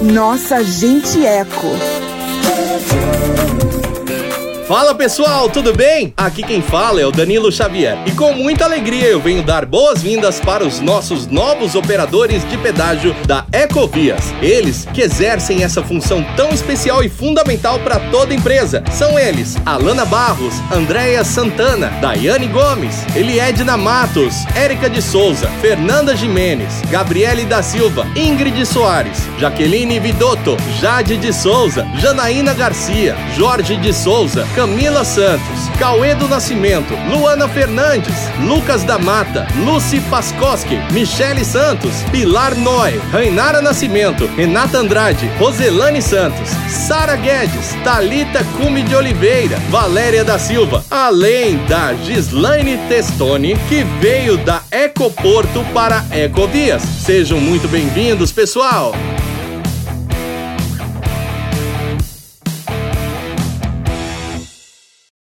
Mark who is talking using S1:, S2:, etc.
S1: Nossa Gente Eco.
S2: Fala pessoal, tudo bem? Aqui quem fala é o Danilo Xavier e com muita alegria eu venho dar boas-vindas para os nossos novos operadores de pedágio da Ecovias. Eles que exercem essa função tão especial e fundamental para toda empresa. São eles, Alana Barros, Andréia Santana, Daiane Gomes, Eliedna Matos, Érica de Souza, Fernanda Jimenez, Gabriele da Silva, Ingrid Soares, Jaqueline Vidotto, Jade de Souza, Janaína Garcia, Jorge de Souza, Camila Santos, Cauê do Nascimento, Luana Fernandes, Lucas da Mata, Lucy Paskoski, Michele Santos, Pilar Noé, Rainara Nascimento, Renata Andrade, Roselane Santos, Sara Guedes, Thalita Cume de Oliveira, Valéria da Silva, além da Gislaine Testoni, que veio da Ecoporto para Ecovias. Sejam muito bem-vindos, pessoal!